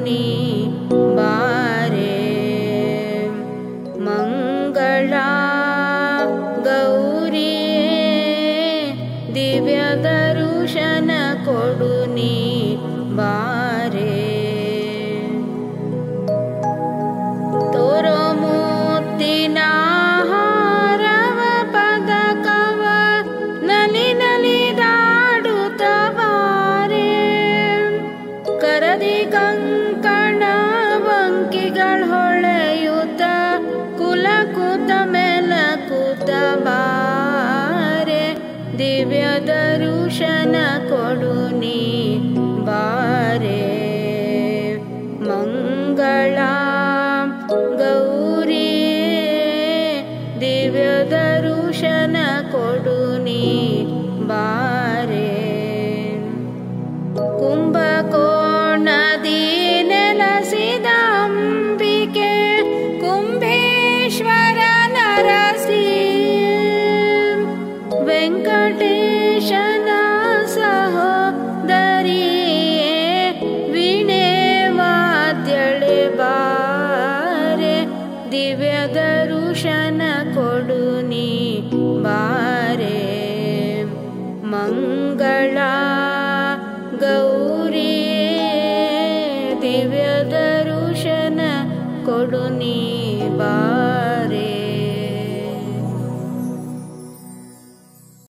ನೀ ಬಾರೆ. ಮಂಗಳ ಗೌರಿಯೇ ದಿವ್ಯ ದರುಶನ ಕೊಡು ನೀ ಬಾರೆ. ತೋರೋ ಮುತ್ತಿನ ಹಾರವ ಪದಕವ ನಲಿ ನಲಿದಾಡುತ್ತ ಬಾರೆ. ಕರದಿ ಕಂಕಣ ಬಂಕಿಗಳ ಹೊಳೆಯುತ್ತ ಕುಲಕುತ ಮೆಲಕುತ ಬಾರೆ. ದಿವ್ಯ ದರುಶನ ಕೊಡು ನೀ ಬಾರೆ. ಮಂಗಳ ಗೌರಿಯೇ ದಿವ್ಯ ದರುಶನ ಕೊಡು ನೀ ಬಾರೆ. ಕುಂಭಕೋಣದಿ ನೆಲೆಸಿದ ಅಂಬಿಕೆ ಕುಂಭೇಶ್ವರ ನರಸಿ. ವೆಂಕಟೇಶನ ಸಹೋದರಿಯೇ ವೀಣೆ ವಾದ್ಯಳೆ ಬಾರೆ. ದಿವ್ಯ ದರುಶನ ಕೊಡು ನೀ ಬಾರೆ. ಮಂಗಳ ಗೌರಿಯೇ ದಿವ್ಯ ದರುಶನ ಕೊಡು ನೀ ಬಾರೆ.